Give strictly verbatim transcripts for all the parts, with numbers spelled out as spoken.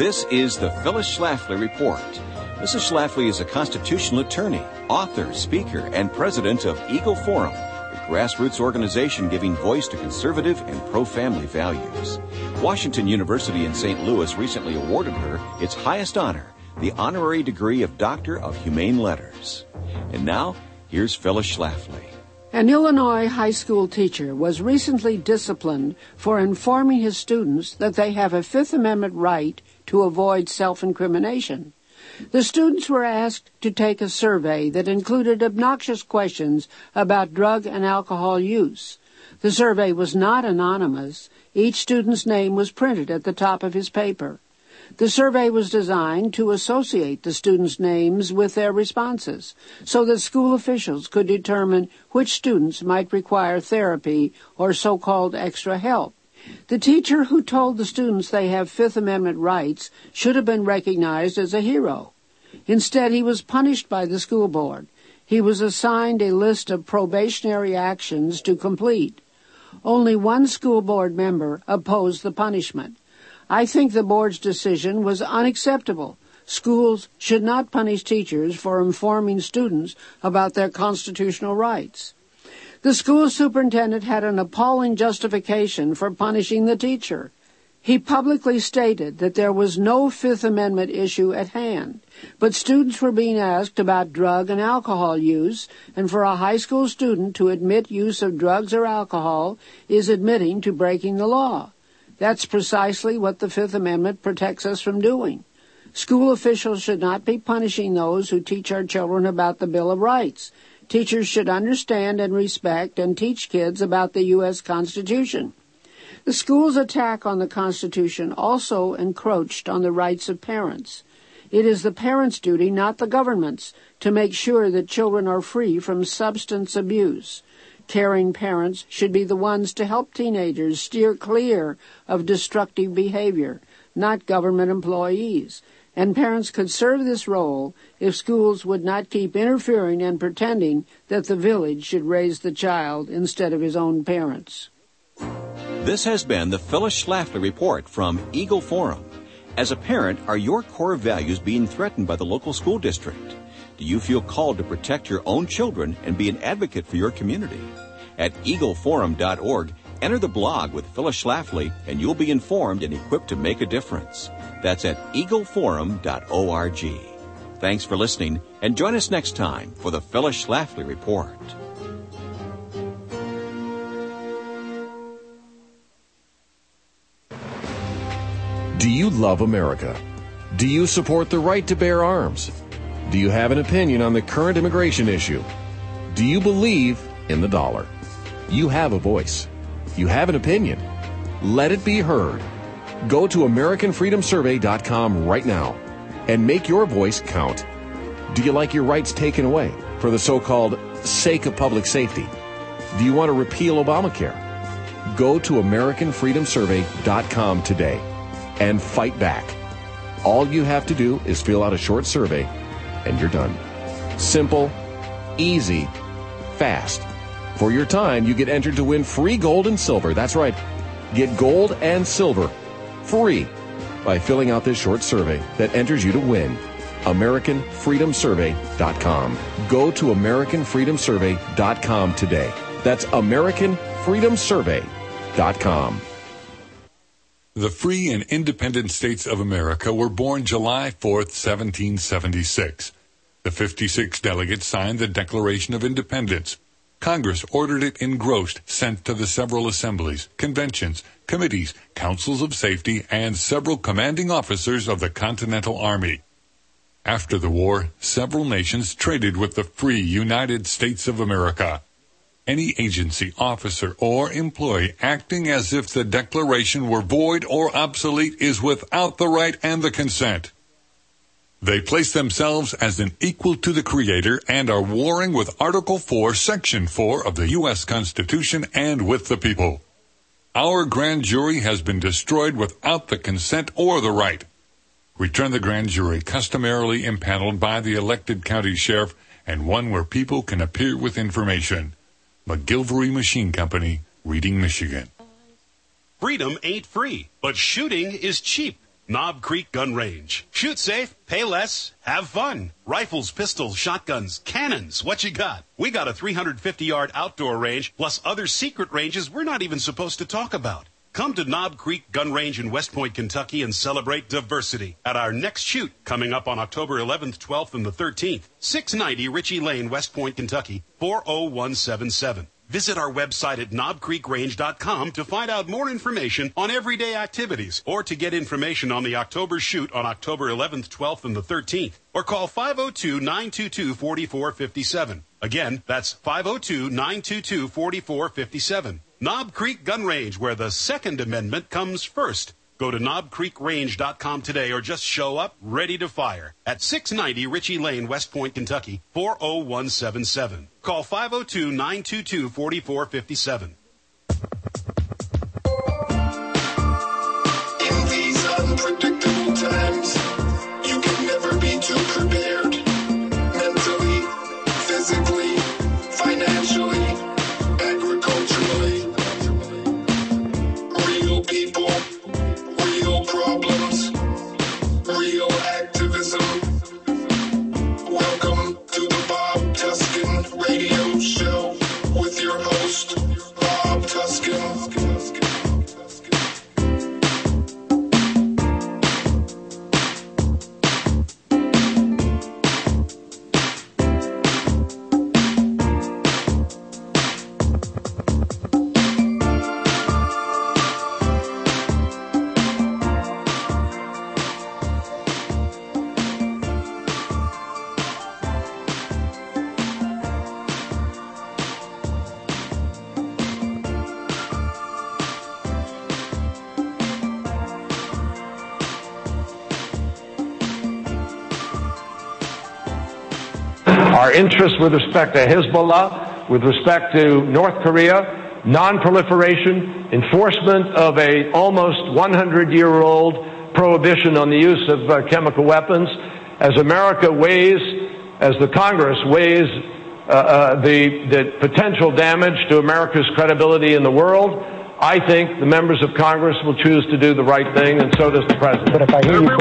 This is the Phyllis Schlafly Report. Missus Schlafly is a constitutional attorney, author, speaker, and president of Eagle Forum, a grassroots organization giving voice to conservative and pro-family values. Washington University in Saint Louis recently awarded her its highest honor, the honorary degree of Doctor of Humane Letters. And now, here's Phyllis Schlafly. An Illinois high school teacher was recently disciplined for informing his students that they have a Fifth Amendment right to avoid self-incrimination. The students were asked to take a survey that included obnoxious questions about drug and alcohol use. The survey was not anonymous. Each student's name was printed at the top of his paper. The survey was designed to associate the students' names with their responses so that school officials could determine which students might require therapy or so-called extra help. The teacher who told the students they have Fifth Amendment rights should have been recognized as a hero. Instead, he was punished by the school board. He was assigned a list of probationary actions to complete. Only one school board member opposed the punishment. I think the board's decision was unacceptable. Schools should not punish teachers for informing students about their constitutional rights. The school superintendent had an appalling justification for punishing the teacher. He publicly stated that there was no Fifth Amendment issue at hand, but students were being asked about drug and alcohol use, and for a high school student to admit use of drugs or alcohol is admitting to breaking the law. That's precisely what the Fifth Amendment protects us from doing. School officials should not be punishing those who teach our children about the Bill of Rights. Teachers should understand and respect and teach kids about the U S Constitution. The school's attack on the Constitution also encroached on the rights of parents. It is the parents' duty, not the government's, to make sure that children are free from substance abuse. Caring parents should be the ones to help teenagers steer clear of destructive behavior, not government employees. And parents could serve this role if schools would not keep interfering and pretending that the village should raise the child instead of his own parents. This has been the Phyllis Schlafly Report from Eagle Forum. As a parent, are your core values being threatened by the local school district? Do you feel called to protect your own children and be an advocate for your community? At eagle forum dot org, enter the blog with Phyllis Schlafly, and you'll be informed and equipped to make a difference. That's at eagle forum dot org. Thanks for listening, and join us next time for the Phyllis Schlafly Report. Do you love America? Do you support the right to bear arms? Do you have an opinion on the current immigration issue? Do you believe in the dollar? You have a voice. You have an opinion. Let it be heard. Go to American Freedom Survey dot com right now and make your voice count. Do you like your rights taken away for the so-called sake of public safety? Do you want to repeal Obamacare? Go to American Freedom Survey dot com today and fight back. All you have to do is fill out a short survey and you're done. Simple, easy, fast. For your time, you get entered to win free gold and silver. That's right. Get gold and silver free by filling out this short survey that enters you to win. American Freedom Survey dot com. Go to American Freedom Survey dot com today. That's American Freedom Survey dot com. The free and independent states of America were born July fourth, seventeen seventy-six. The fifty-six delegates signed the Declaration of Independence. Congress ordered it engrossed, sent to the several assemblies, conventions, committees, councils of safety, and several commanding officers of the Continental Army. After the war, several nations traded with the free United States of America. Any agency, officer, or employee acting as if the Declaration were void or obsolete is without the right and the consent. They place themselves as an equal to the Creator and are warring with Article four, Section four of the U S Constitution and with the people. Our grand jury has been destroyed without the consent or the right. Return the grand jury customarily impaneled by the elected county sheriff and one where people can appear with information. McGilvery Machine Company, Reading, Michigan. Freedom ain't free, but shooting is cheap. Knob Creek Gun Range. Shoot safe, pay less, have fun. Rifles, pistols, shotguns, cannons, what you got? We got a three hundred fifty yard outdoor range, plus other secret ranges we're not even supposed to talk about. Come to Knob Creek Gun Range in West Point, Kentucky, and celebrate diversity at our next shoot coming up on October eleventh, twelfth, and the thirteenth. six ninety Ritchie Lane, West Point, Kentucky, four oh one seven seven. Visit our website at knob creek range dot com to find out more information on everyday activities or to get information on the October shoot on October eleventh, twelfth, and the thirteenth. Or call five oh two, nine two two, four four five seven. Again, that's five oh two, nine two two, four four five seven. Knob Creek Gun Range, where the Second Amendment comes first. Go to knob creek range dot com today or just show up ready to fire at six ninety Ritchie Lane, West Point, Kentucky, four oh one seven seven. Call five oh two, nine two two, four four five seven. In these unpredictable times, you can never be too prepared. Mentally, physically, financially, agriculturally. Real people, real problems, real activism. Welcome to the Bob Tuskin Radio Show with your host, Bob Tuskin. Our interests with respect to Hezbollah, with respect to North Korea, non-proliferation, enforcement of a almost one hundred year old prohibition on the use of uh, chemical weapons. As America weighs, as the Congress weighs uh, uh, the, the potential damage to America's credibility in the world, I think the members of Congress will choose to do the right thing, and so does the President. But if I hear you...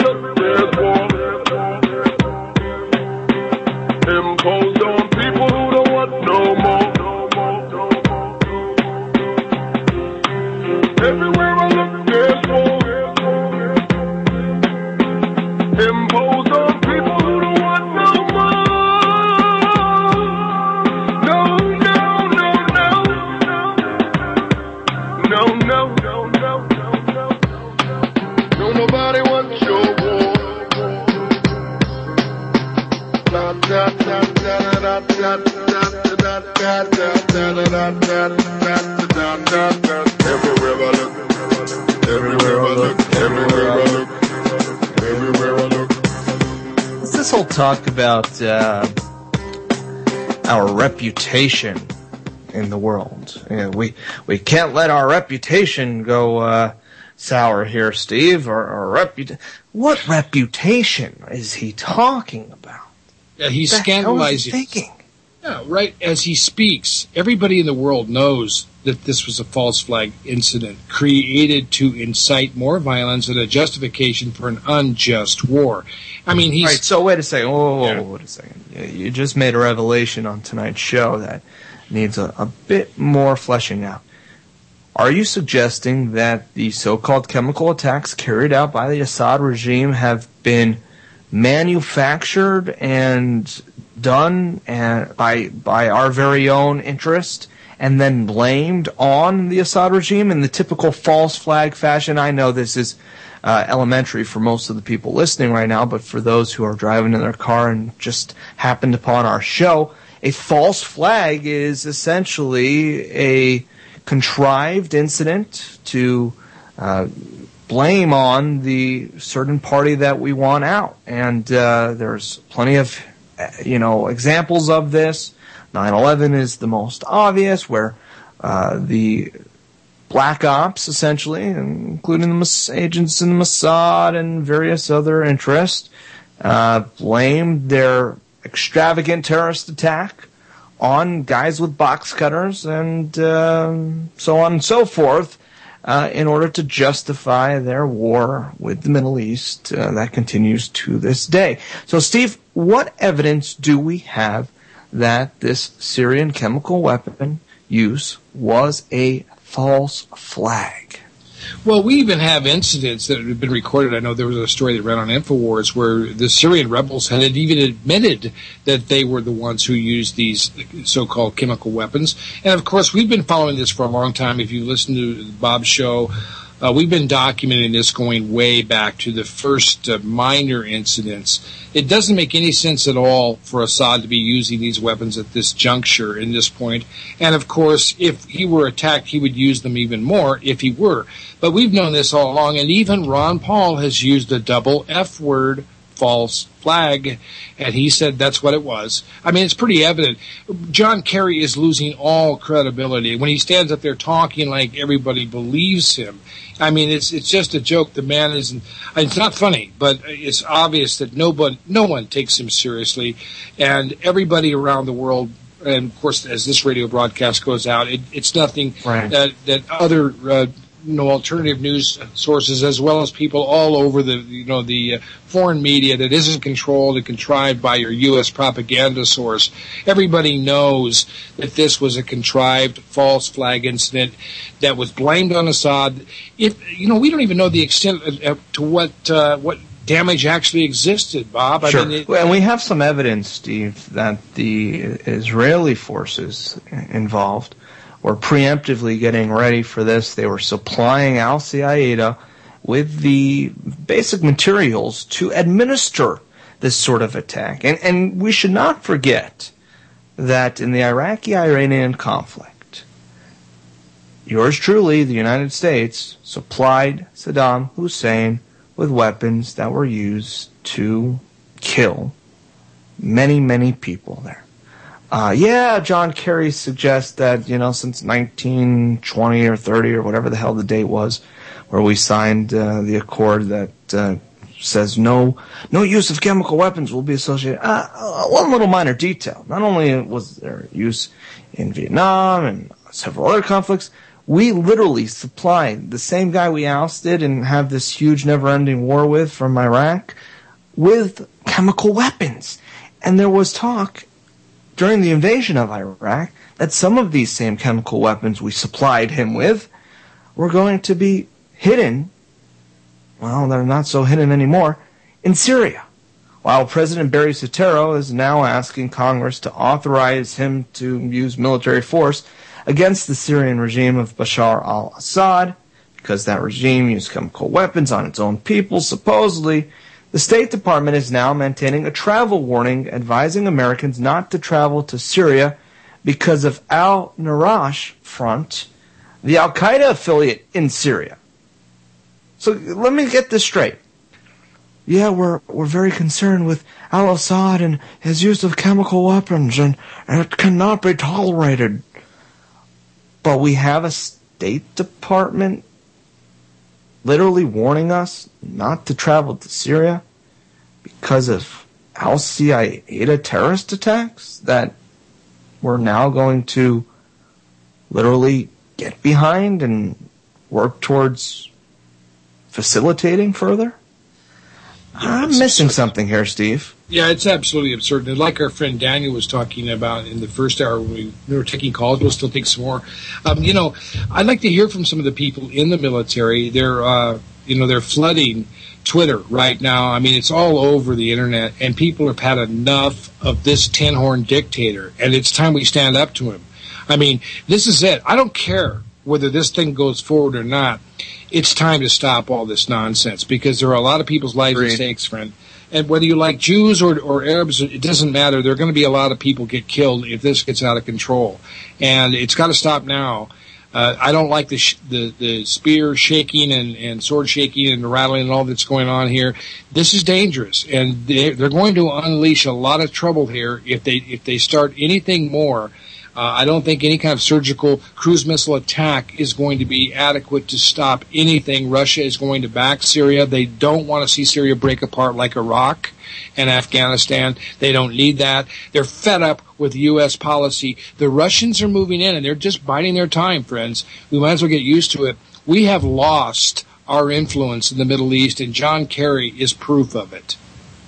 Imposed on people who don't want no more. Everywhere I look, there's war. Imposed on people who don't want no more. No, no, no, no. No, no, no, no, no, no. No, nobody wants your war. Everywhere I look, everywhere I look, everywhere I look, everywhere I look. What's this whole talk about uh, our reputation in the world? You know, we we can't let our reputation go uh, sour here, Steve. Our, our reputa- What reputation is he talking about? Yeah, he's what the scandalizing. Hell is he thinking? Yeah, right as he speaks, everybody in the world knows that this was a false flag incident created to incite more violence and a justification for an unjust war. I mean, he's... Right, so wait a second. Whoa, whoa, whoa, Yeah. wait a second. You just made a revelation on tonight's show that needs a, a bit more fleshing out. Are you suggesting that the so-called chemical attacks carried out by the Assad regime have been manufactured and done and by by our very own interest and then blamed on the Assad regime in the typical false flag fashion? I know this is uh, elementary for most of the people listening right now, but for those who are driving in their car and just happened upon our show, a false flag is essentially a contrived incident to uh, blame on the certain party that we want out. And uh, there's plenty of, you know, examples of this. nine eleven is the most obvious, where uh, the black ops, essentially, including the Mas- agents in the Mossad and various other interests, uh, blamed their extravagant terrorist attack on guys with box cutters and uh, so on and so forth. uh, in order to justify their war with the Middle East uh, that continues to this day. So, Steve, what evidence do we have that this Syrian chemical weapon use was a false flag? Well, we even have incidents that have been recorded. I know there was a story that ran on InfoWars where the Syrian rebels had even admitted that they were the ones who used these so-called chemical weapons. And, of course, we've been following this for a long time. If you listen to Bob's show, uh, we've been documenting this going way back to the first uh, minor incidents. It doesn't make any sense at all for Assad to be using these weapons at this juncture, in this point. And, of course, if he were attacked, he would use them even more if he were. But we've known this all along, and even Ron Paul has used the double F word, false flag, and he said that's what it was. I mean, it's pretty evident. John Kerry is losing all credibility. When he stands up there talking like everybody believes him, I mean, it's it's just a joke. The man isn't, it's not funny, but it's obvious that nobody, no one takes him seriously, and everybody around the world, and of course, as this radio broadcast goes out, it, it's nothing right. that, that other uh, you know, alternative news sources, as well as people all over the, you know, the uh, foreign media that isn't controlled and contrived by your U S propaganda source. Everybody knows that this was a contrived false flag incident that was blamed on Assad. If, you know, we don't even know the extent of, to what, uh, what damage actually existed, Bob. I sure. mean, it, well, and we have some evidence, Steve, that the Israeli forces involved were preemptively getting ready for this. They were supplying Al-Qaeda with the basic materials to administer this sort of attack. And, and we should not forget that in the Iraqi-Iranian conflict, yours truly, the United States, supplied Saddam Hussein with weapons that were used to kill many, many people there. Uh, yeah, John Kerry suggests that, you know, since nineteen twenty or thirty or whatever the hell the date was, where we signed uh, the accord that uh, says no no use of chemical weapons will be associated. Uh, one little minor detail. Not only was there use in Vietnam and several other conflicts, we literally supplied the same guy we ousted and have this huge never-ending war with from Iraq with chemical weapons. And there was talk during the invasion of Iraq that some of these same chemical weapons we supplied him with were going to be hidden, well, they're not so hidden anymore, in Syria. While President Barry Soetoro is now asking Congress to authorize him to use military force against the Syrian regime of Bashar al-Assad, because that regime used chemical weapons on its own people, supposedly. The State Department is now maintaining a travel warning advising Americans not to travel to Syria because of al-Narash Front, the al-Qaeda affiliate in Syria. So let me get this straight. Yeah, we're we're very concerned with al-Assad and his use of chemical weapons, and, and it cannot be tolerated. But we have a State Department literally warning us not to travel to Syria because of Al-Qaeda terrorist attacks that we're now going to literally get behind and work towards facilitating further? Yeah, I'm missing absurd. something here, Steve. Yeah, it's absolutely absurd. And like our friend Daniel was talking about in the first hour when we, we were taking calls, we'll still take some more. Um, you know, I'd like to hear from some of the people in the military. They're, uh, you know, they're flooding Twitter right now. I mean, it's all over the internet, and people have had enough of this tin-horn dictator, and it's time we stand up to him. I mean, this is it. I don't care whether this thing goes forward or not. It's time to stop all this nonsense, because there are a lot of people's lives at stake, friend. And whether you like Jews or, or Arabs, it doesn't matter. There are going to be a lot of people get killed if this gets out of control. And it's got to stop now. Uh, I don't like the, sh- the the spear shaking and, and sword shaking and rattling and all that's going on here. This is dangerous, and they, they're going to unleash a lot of trouble here if they if they start anything more. Uh, I don't think any kind of surgical cruise missile attack is going to be adequate to stop anything. Russia is going to back Syria. They don't want to see Syria break apart like Iraq and Afghanistan. They don't need that. They're fed up with U S policy. The Russians are moving in, and they're just biding their time, friends. We might as well get used to it. We have lost our influence in the Middle East, and John Kerry is proof of it.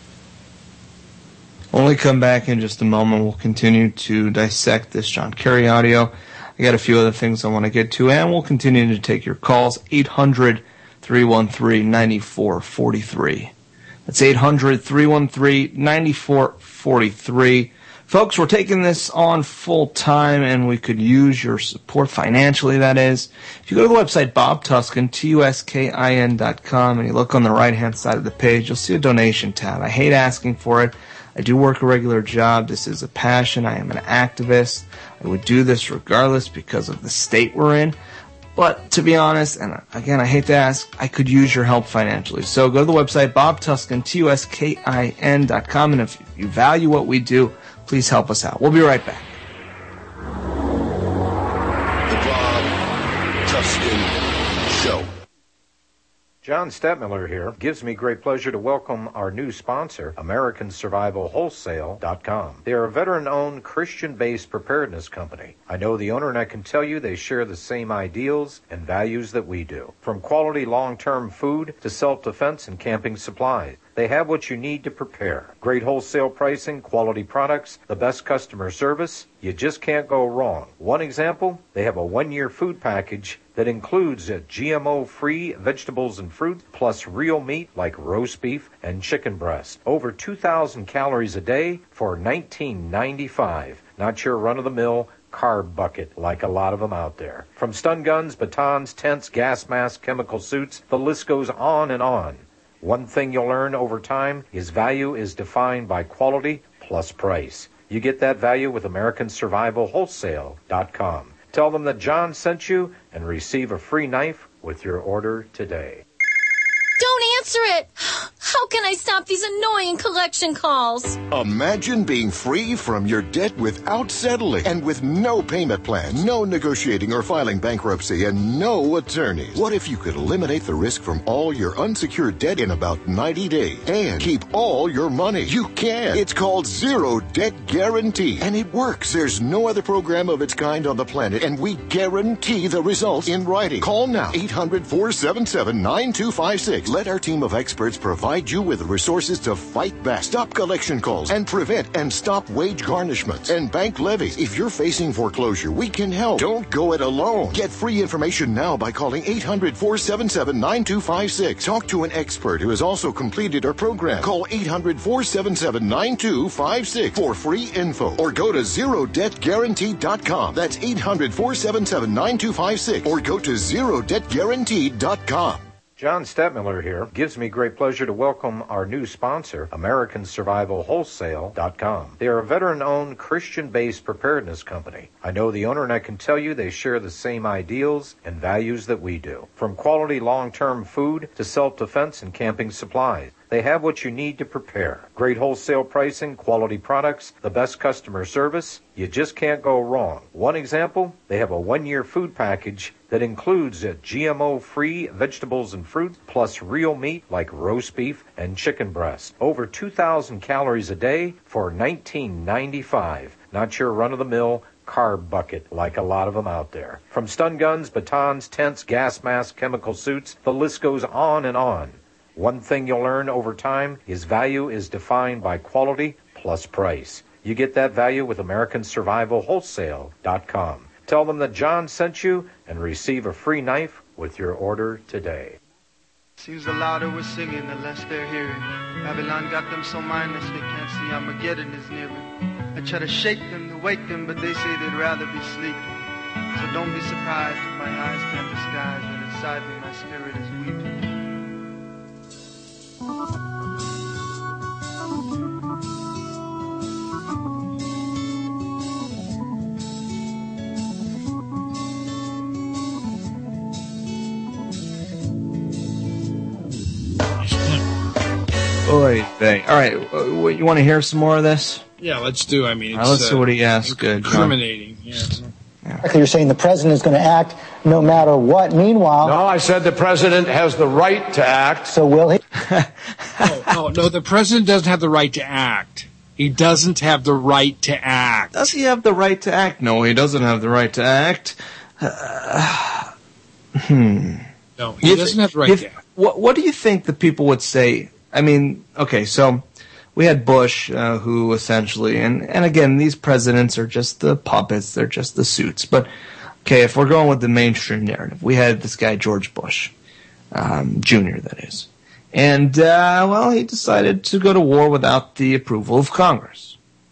When we come back in just a moment, we'll continue to dissect this John Kerry audio. I got a few other things I want to get to, and we'll continue to take your calls. eight hundred, three one three, nine four four three. That's eight hundred, three one three, nine four four three. Folks, we're taking this on full time, and we could use your support financially, that is. If you go to the website, Bob Tuskin, T U S K I N dot com, and you look on the right-hand side of the page, you'll see a donation tab. I hate asking for it. I do work a regular job. This is a passion. I am an activist. I would do this regardless because of the state we're in. But to be honest, and again, I hate to ask, I could use your help financially. So go to the website, Bob Tuskin, T U S K I N dot com, and if you value what we do, please help us out. We'll be right back. The Bob Tuskin Show. John Stadtmiller here. Gives me great pleasure to welcome our new sponsor, American Survival Wholesale dot com. They are a veteran-owned, Christian-based preparedness company. I know the owner, and I can tell you they share the same ideals and values that we do. From quality long-term food to self-defense and camping supplies, they have what you need to prepare. Great wholesale pricing, quality products, the best customer service. You just can't go wrong. One example, they have a one-year food package that includes G M O-free vegetables and fruit, plus real meat like roast beef and chicken breast. Over two thousand calories a day for nineteen ninety-five. Not your run-of-the-mill carb bucket like a lot of them out there. From stun guns, batons, tents, gas masks, chemical suits, the list goes on and on. One thing you'll learn over time is value is defined by quality plus price. You get that value with American Survival Wholesale dot com. Tell them that John sent you and receive a free knife with your order today. Don't answer it! How can I stop these annoying collection calls? Imagine being free from your debt without settling and with no payment plan, no negotiating or filing bankruptcy, and no attorneys. What if you could eliminate the risk from all your unsecured debt in about ninety days and keep all your money? You can. It's called Zero Debt Guarantee, and it works. There's no other program of its kind on the planet, and we guarantee the results in writing. Call now, eight hundred, four seven seven, nine two five six. Let our team of experts provide you with the resources to fight back, stop collection calls, and prevent and stop wage garnishments and bank levies. If you're facing foreclosure, we can help. Don't go it alone. Get free information now by calling eight hundred, four seven seven, nine two five six. Talk to an expert who has also completed our program. Call eight hundred, four seven seven, nine two five six for free info, or go to zero debt guarantee dot com. That's eight hundred, four seven seven, nine two five six, or go to zero debt guarantee dot com. John Stadtmiller here. Gives me great pleasure to welcome our new sponsor, American Survival Wholesale dot com. They are a veteran-owned, Christian-based preparedness company. I know the owner, and I can tell you they share the same ideals and values that we do. From quality long-term food to self-defense and camping supplies, they have what you need to prepare. Great wholesale pricing, quality products, the best customer service. You just can't go wrong. One example, they have a one-year food package that includes G M O-free vegetables and fruit, plus real meat like roast beef and chicken breast. Over two thousand calories a day for nineteen ninety-five. Not your run-of-the-mill carb bucket like a lot of them out there. From stun guns, batons, tents, gas masks, chemical suits, the list goes on and on. One thing you'll learn over time is value is defined by quality plus price. You get that value with American Survival Wholesale dot com. Tell them that John sent you and receive a free knife with your order today. Seems the louder we're singing, the less they're hearing. Babylon got them so mindless they can't see Armageddon is nearing. I try to shake them, to wake them, but they say they'd rather be sleeping. So don't be surprised if my eyes can't disguise that inside me my spirit is weeping. Oy vey. All right, uh, you want to hear some more of this? Yeah, let's do. I mean, it's, right, let's uh, see what he asked. Good, incriminating. Yeah. Yeah. You're saying the president is going to act no matter what. Meanwhile, no, I said the president has the right to act. So will he? oh, no, no, the president doesn't have the right to act. He doesn't have the right to act. Does he have the right to act? No, he doesn't have the right to act. Uh, hmm. No, he doesn't th- have the right if, to act. What, what do you think the people would say? I mean, okay, so we had Bush, uh, who essentially, and, and again, these presidents are just the puppets, they're just the suits. But, okay, if we're going with the mainstream narrative, we had this guy, George Bush, um, Junior, that is. And, uh, well, he decided to go to war without the approval of Congress.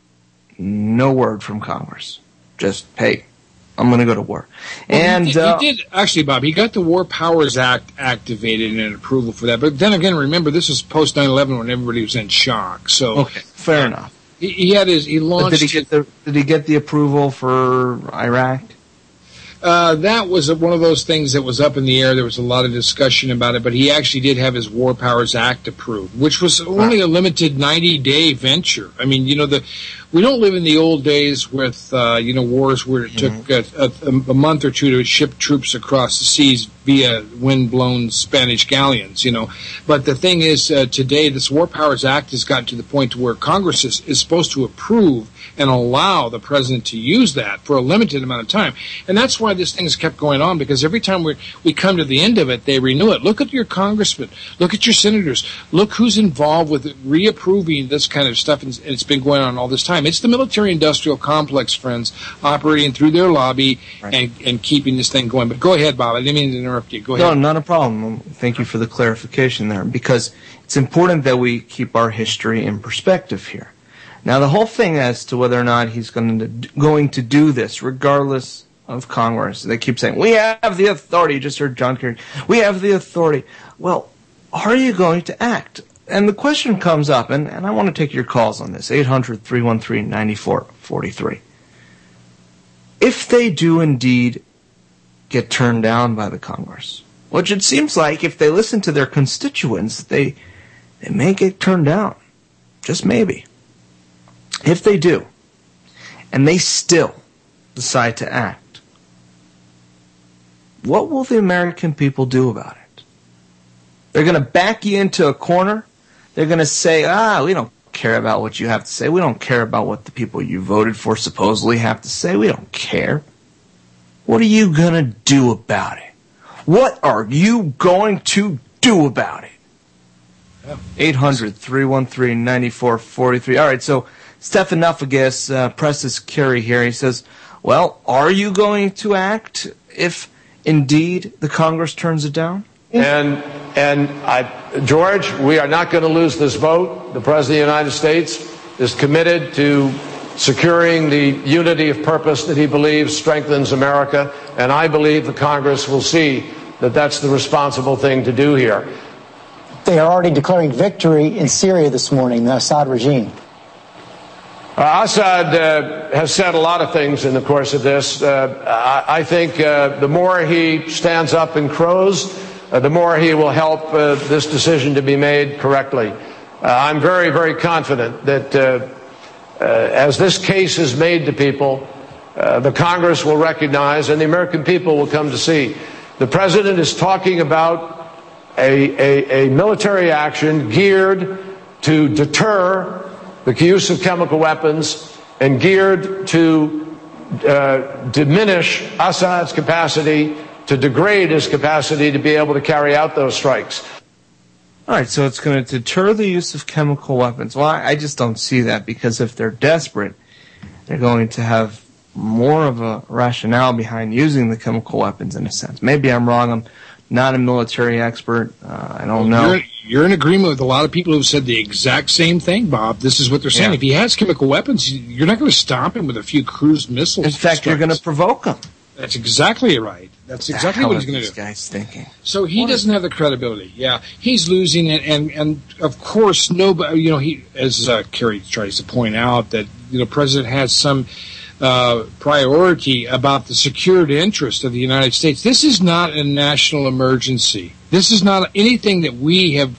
No word from Congress. Just, hey, I'm going to go to war. Well, and he did, uh, he did, actually, Bob, he got the War Powers Act activated and an approval for that. But then again, remember, this was post nine eleven when everybody was in shock. So, okay, fair uh, enough. He, he had his, he launched. But did he get the, did he get the approval for Iraq? Uh, that was one of those things that was up in the air. There was a lot of discussion about it, but he actually did have his War Powers Act approved, which was only a limited ninety-day venture. I mean, you know, the we don't live in the old days with, uh, you know, wars where it mm-hmm. took a, a, a month or two to ship troops across the seas via wind-blown Spanish galleons, you know. But the thing is, uh, today, this War Powers Act has gotten to the point where Congress is, is supposed to approve and allow the president to use that for a limited amount of time. And that's why this thing has kept going on, because every time we we come to the end of it, they renew it. Look at your congressmen. Look at your senators. Look who's involved with reapproving this kind of stuff, and it's been going on all this time. It's the military-industrial complex, friends, operating through their lobby right. and, and keeping this thing going. But go ahead, Bob. I didn't mean to interrupt you. Go ahead. No, not a problem. Thank you for the clarification there, because it's important that we keep our history in perspective here. Now, the whole thing as to whether or not he's going to going to do this, regardless of Congress, they keep saying, we have the authority. You just heard John Kerry. We have the authority. Well, are you going to act? And the question comes up, and, and I want to take your calls on this, eight hundred, three one three, nine four four three. If they do indeed get turned down by the Congress, which it seems like if they listen to their constituents, they they may get turned down. Just maybe. If they do, and they still decide to act, what will the American people do about it? They're going to back you into a corner. They're going to say, ah, we don't care about what you have to say. We don't care about what the people you voted for supposedly have to say. We don't care. What are you going to do about it? What are you going to do about it? eight hundred, three one three, nine four four three. All right, so Stefan Nufagas uh, presses Kerry here. He says, well, are you going to act if indeed the Congress turns it down? And, and I, George, we are not going to lose this vote. The President of the United States is committed to securing the unity of purpose that he believes strengthens America, and I believe the Congress will see that that's the responsible thing to do here. They are already declaring victory in Syria this morning, the Assad regime. Uh, Assad uh, has said a lot of things in the course of this. Uh, I, I think uh, the more he stands up and crows, uh, the more he will help uh, this decision to be made correctly. Uh, I'm very, very confident that uh, uh, as this case is made to people, uh, the Congress will recognize and the American people will come to see. The President is talking about a, a, a military action geared to deter the use of chemical weapons and geared to uh, diminish Assad's capacity, to degrade his capacity to be able to carry out those strikes. All right, so it's going to deter the use of chemical weapons. Well, I, I just don't see that, because if they're desperate, they're going to have more of a rationale behind using the chemical weapons in a sense. Maybe I'm wrong. I'm not a military expert. Uh, I don't know. You're, you're in agreement with a lot of people who've said the exact same thing, Bob. This is what they're saying. Yeah. If he has chemical weapons, you're not going to stop him with a few cruise missiles. In fact, strikes. You're going to provoke him. That's exactly right. That's exactly what he's going to do. This guy's thinking. So he what doesn't have the credibility. Yeah, he's losing it, and and of course, nobody. You know, he as uh, Kerry tries to point out that you know, President has some uh, priority about the security interest of the United States. This is not a national emergency. This is not anything that we have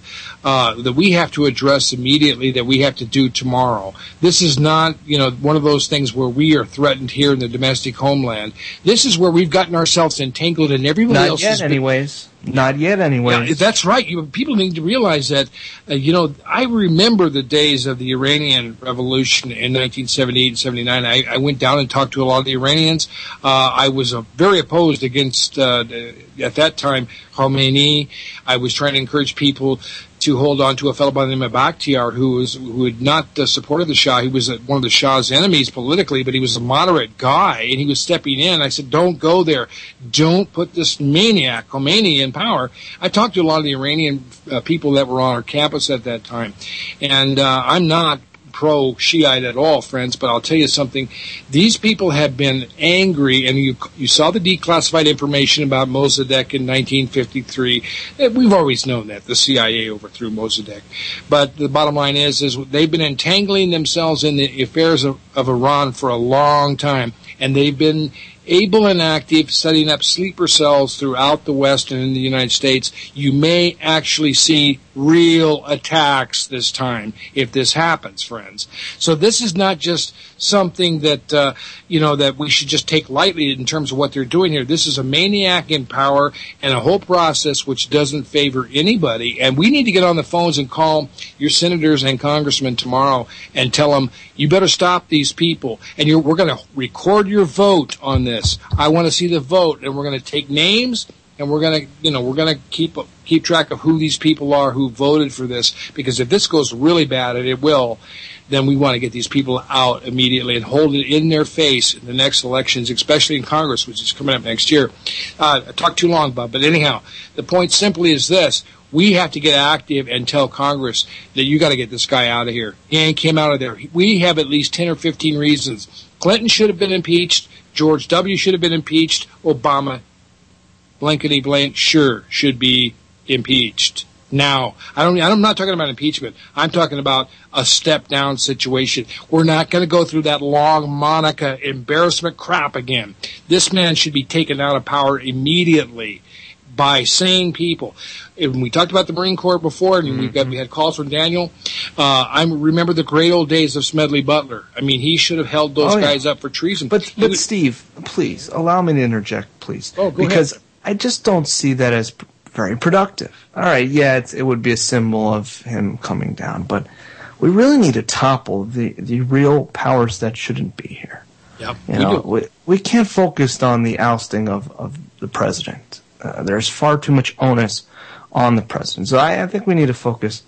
uh, that we have to address immediately, that we have to do tomorrow. This is not, you know, one of those things where we are threatened here in the domestic homeland. This is where we've gotten ourselves entangled in everybody Not else. yet, anyways. Not yet, anyways. Yeah, that's right. You, people need to realize that, uh, you know, I remember the days of the Iranian Revolution in nineteen seventy-eight and seventy-nine. I, I went down and talked to a lot of the Iranians. Uh, I was uh, very opposed against, uh, at that time, Khomeini. I was trying to encourage people to hold on to a fellow by the name of Bakhtiar, who was who had not uh, supported the Shah. He was uh, one of the Shah's enemies politically, but he was a moderate guy, and he was stepping in. I said, don't go there. Don't put this maniac, Khomeini, in power. I talked to a lot of the Iranian uh, people that were on our campus at that time, and uh, I'm not pro-Shiite at all, friends, but I'll tell you something. These people have been angry, and you you saw the declassified information about Mossadegh in nineteen fifty-three. We've always known that. The C I A overthrew Mossadegh. But the bottom line is, is they've been entangling themselves in the affairs of, of Iran for a long time, and they've been able and active, setting up sleeper cells throughout the West and in the United States. You may actually see real attacks this time if this happens, friends. So this is not just something that, uh, you know, that we should just take lightly in terms of what they're doing here. This is a maniac in power and a whole process which doesn't favor anybody. And we need to get on the phones and call your senators and congressmen tomorrow and tell them, you better stop these people. And you're, we're going to record your vote on this. I want to see the vote, and we're going to take names, and we're going to, you know, we're going to keep keep track of who these people are who voted for this. Because if this goes really bad, and it will, then we want to get these people out immediately and hold it in their face in the next elections, especially in Congress, which is coming up next year. Uh, I talked too long, Bob, but anyhow, the point simply is this. We have to get active and tell Congress that you got to get this guy out of here. Yank him out of there. We have at least ten or fifteen reasons. Clinton should have been impeached. George W. should have been impeached. Obama, blankety blank, sure, should be impeached. Now, I don't, I'm not talking about impeachment. I'm talking about a step-down situation. We're not going to go through that long Monica embarrassment crap again. This man should be taken out of power immediately by sane people. And we talked about the Marine Corps before, and mm-hmm. we got we had calls from Daniel. Uh, I remember the great old days of Smedley Butler. I mean, he should have held those oh, guys yeah. up for treason. But, but was, Steve, please, allow me to interject, please. Oh, go because ahead. I just don't see that as very productive. All right, yeah, it's, it would be a symbol of him coming down, but we really need to topple the, the real powers that shouldn't be here. Yeah, you know, we, we, we can't focus on the ousting of, of the president. Uh, there's far too much onus on the president. So I, I think we need to focus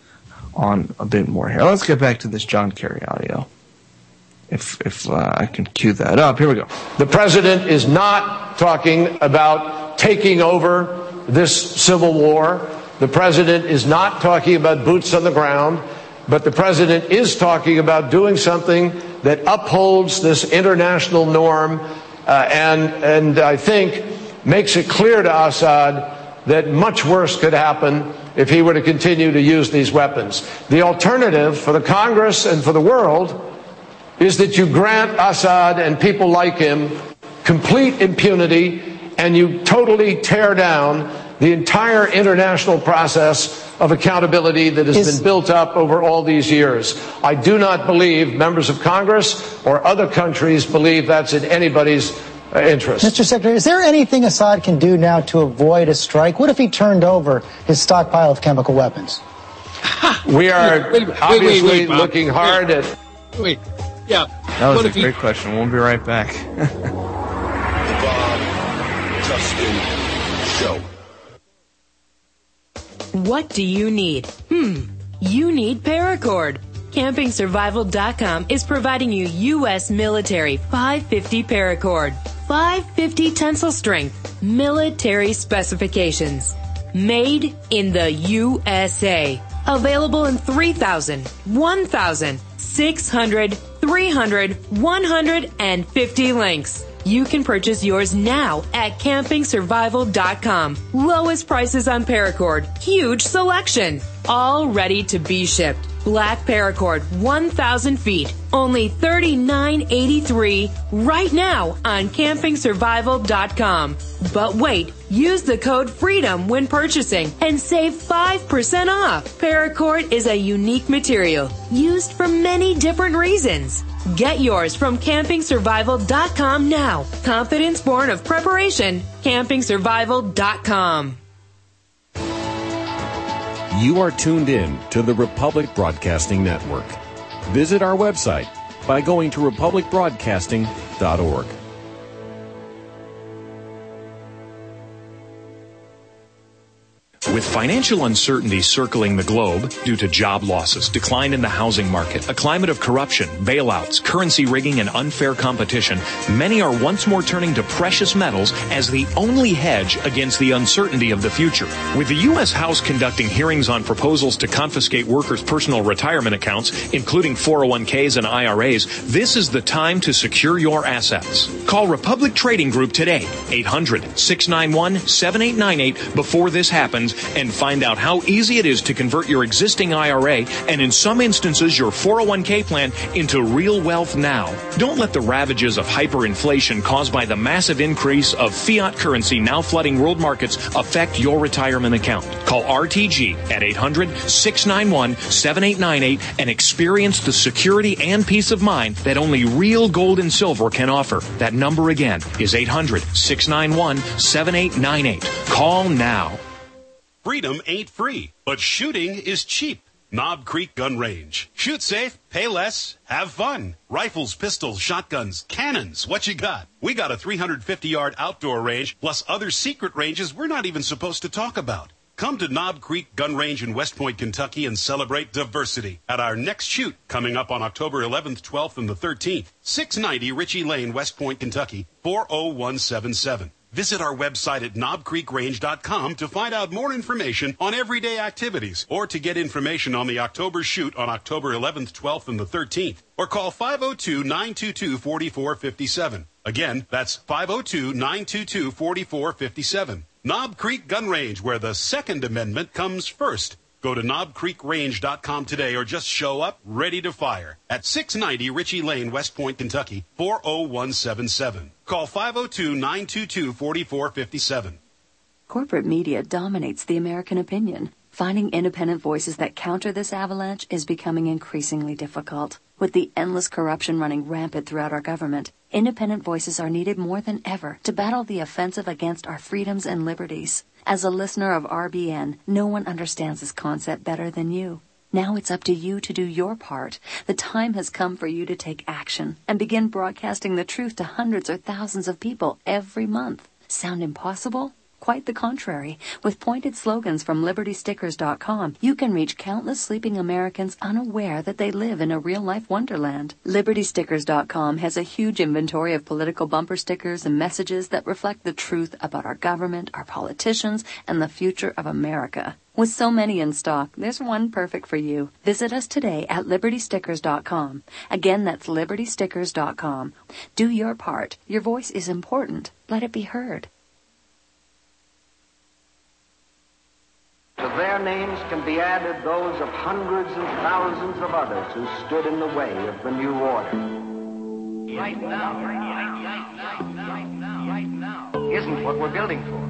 on a bit more here. Let's get back to this John Kerry audio. If if uh, I can cue that up. Here we go. The president is not talking about taking over this civil war. The president is not talking about boots on the ground. But the president is talking about doing something that upholds this international norm uh, and and I think makes it clear to Assad that much worse could happen if he were to continue to use these weapons. The alternative for the Congress and for the world is that you grant Assad and people like him complete impunity and you totally tear down the entire international process of accountability that has is, been built up over all these years. I do not believe members of Congress or other countries believe that's in anybody's Uh, interest. Mister Secretary, is there anything Assad can do now to avoid a strike? What if he turned over his stockpile of chemical weapons? We are wait, wait, obviously wait, wait, looking hard wait, at... Wait, yeah. That was what a great he... question. We'll be right back. The Bob Tuskin Show. What do you need? Hmm, you need Paracord. Camping Survival dot com is providing you U S military five fifty Paracord. five fifty tensile strength, military specifications. Made in the U S A. Available in three thousand, one thousand, six hundred, three hundred, one hundred, and fifty links. You can purchase yours now at Camping Survival dot com. Lowest prices on Paracord. Huge selection. All ready to be shipped. Black Paracord, one thousand feet, only thirty-nine eighty-three right now on camping survival dot com. But wait, use the code FREEDOM when purchasing and save five percent off. Paracord is a unique material used for many different reasons. Get yours from camping survival dot com now. Confidence born of preparation. camping survival dot com. You are tuned in to the Republic Broadcasting Network. Visit our website by going to republic broadcasting dot org. With financial uncertainty circling the globe due to job losses, decline in the housing market, a climate of corruption, bailouts, currency rigging, and unfair competition, many are once more turning to precious metals as the only hedge against the uncertainty of the future. With the U S House conducting hearings on proposals to confiscate workers' personal retirement accounts, including four oh one k's and I R A's, this is the time to secure your assets. Call Republic Trading Group today, eight hundred, six nine one, seven eight nine eight, before this happens, and find out how easy it is to convert your existing I R A and, in some instances, your four oh one k plan into real wealth now. Don't let the ravages of hyperinflation caused by the massive increase of fiat currency now flooding world markets affect your retirement account. Call R T G at eight hundred, six nine one, seven eight nine eight and experience the security and peace of mind that only real gold and silver can offer. That number again is eight hundred, six nine one, seven eight nine eight. Call now. Freedom ain't free, but shooting is cheap. Knob Creek Gun Range. Shoot safe, pay less, have fun. Rifles, pistols, shotguns, cannons, what you got? We got a three hundred fifty yard outdoor range, plus other secret ranges we're not even supposed to talk about. Come to Knob Creek Gun Range in West Point, Kentucky, and celebrate diversity at our next shoot coming up on October eleventh, twelfth, and the thirteenth. six ninety Ritchie Lane, West Point, Kentucky, four oh one seven seven. Visit our website at knob creek range dot com to find out more information on everyday activities or to get information on the October shoot on October eleventh, twelfth, and the thirteenth. Or call five oh two, nine two two, four four five seven. Again, that's five oh two, nine two two, four four five seven. Knob Creek Gun Range, where the Second Amendment comes first. Go to knob creek range dot com today or just show up ready to fire at six ninety Ritchie Lane, West Point, Kentucky, four oh one seven seven. Call five oh two, nine two two, four four five seven. Corporate media dominates the American opinion. Finding independent voices that counter this avalanche is becoming increasingly difficult. With the endless corruption running rampant throughout our government, independent voices are needed more than ever to battle the offensive against our freedoms and liberties. As a listener of R B N, no one understands this concept better than you. Now it's up to you to do your part. The time has come for you to take action and begin broadcasting the truth to hundreds or thousands of people every month. Sound impossible? Quite the contrary. With pointed slogans from liberty stickers dot com, you can reach countless sleeping Americans unaware that they live in a real-life wonderland. liberty stickers dot com has a huge inventory of political bumper stickers and messages that reflect the truth about our government, our politicians, and the future of America. With so many in stock, there's one perfect for you. Visit us today at liberty stickers dot com. Again, that's liberty stickers dot com. Do your part. Your voice is important. Let it be heard. To their names can be added those of hundreds and thousands of others who stood in the way of the new order. Right now, right now, right now, right now, right now, isn't what we're building for.